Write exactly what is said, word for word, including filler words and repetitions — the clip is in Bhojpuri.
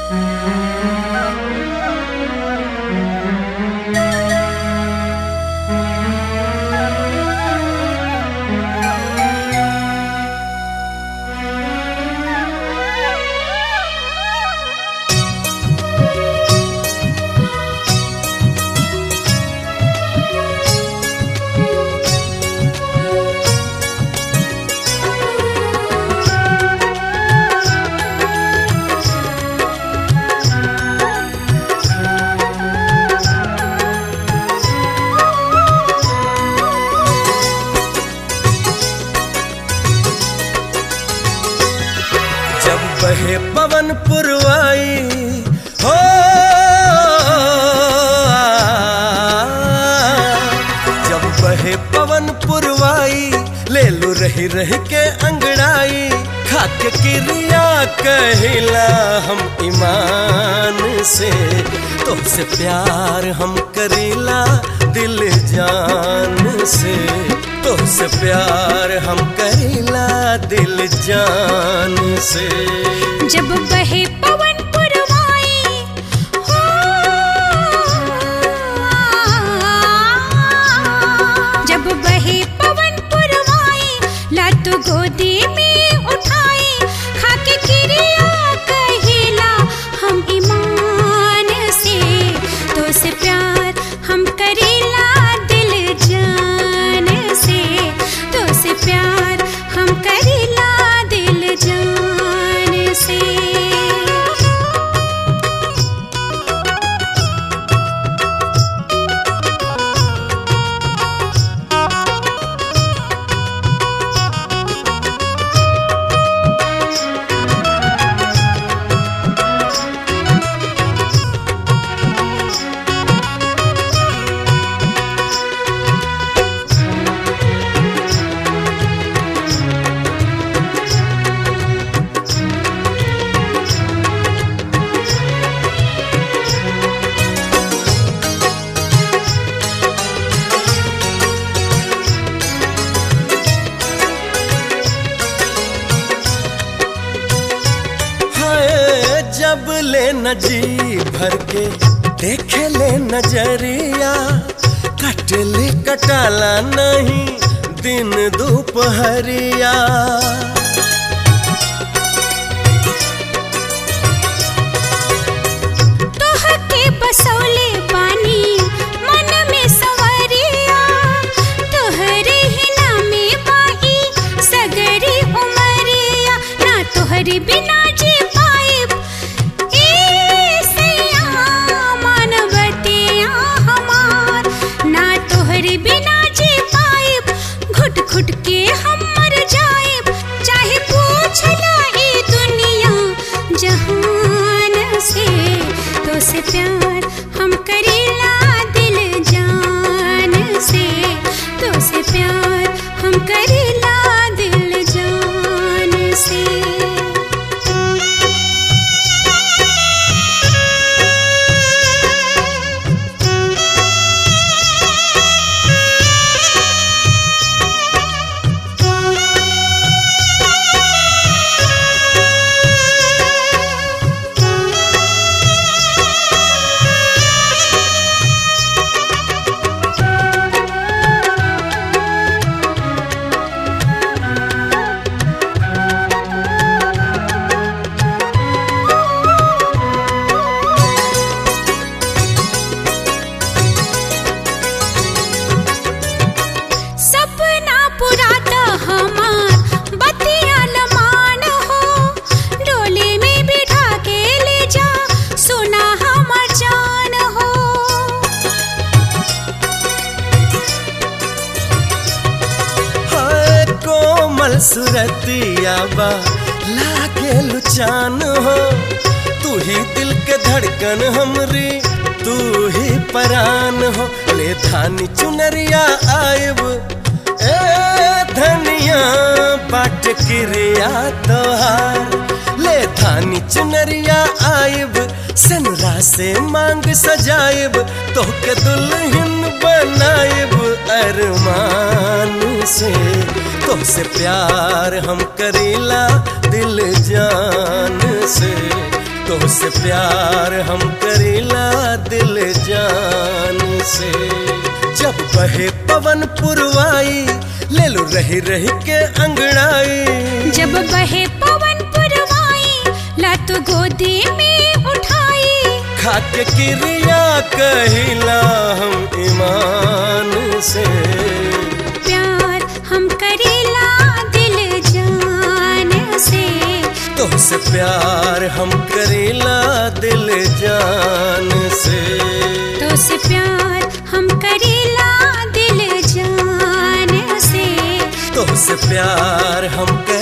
बहे पवन पुरवाई हो, जब बहे पवन पुरवाई ले लू रही रही के अंगड़ाई, खाके क्रिया कहिला हम ईमान से, तुमसे प्यार हम करीला दिल जान से, तुमसे प्यार हम करीला दिल जान से। जब बहे पवन पुरवाई हो, जब बहे पवन पुरवाई लात गोदी में उठाई, खाके क्रिया कहिला हम ईमान से, तो से प्यार हम करीला दिल जान से, तो से प्यार हम करीला दिल जान से। जब ले न जी भर के देखे ले नजरिया, कट ले कटाला नहीं दिन दोपहरिया। तोहके बसौले पानी मन में सवरिया, तोहरे ही नामे बाई सगरी उमरिया, ना तोहरे बिना जी पाइब ए सैया मानवतिया हमार, ना तोहरे बिना जी पाइब घुट घुट के हम मर जाइब, चाहे पूछ ला ई दुनिया जहान से, तो से प्यार हम करीला दिल जान से, तो से प्यार हम करीला दिल जान से। सुरतिया बा लागे लुचान हो, तू ही दिल के धड़कन हमरी, तू ही परान हो। ले धानी चुनरिया आयब ए धनिया बाट क्रिया तोहार, ले धानी चुनरिया आयब सनरा से मांग सजायब, तोहके दुल्हन बनायब अरमान से, तुमसे प्यार हम करीला दिल जान से, तोहसे प्यार हम करेला दिल जान से। जब बहे पवन पुरवाई ले लो रही रही के अंगड़ाई। जब बहे पवन पुरवाई ला तो गोदी में उठाई। खाके क्रिया कहिला हम ईमान से। प्यार हम करेला दिल जान से। तोहसे प्यार हम करेला दिल जान से। तोहसे प्यार हम करेला दिल जान से। तोहसे प्यार हम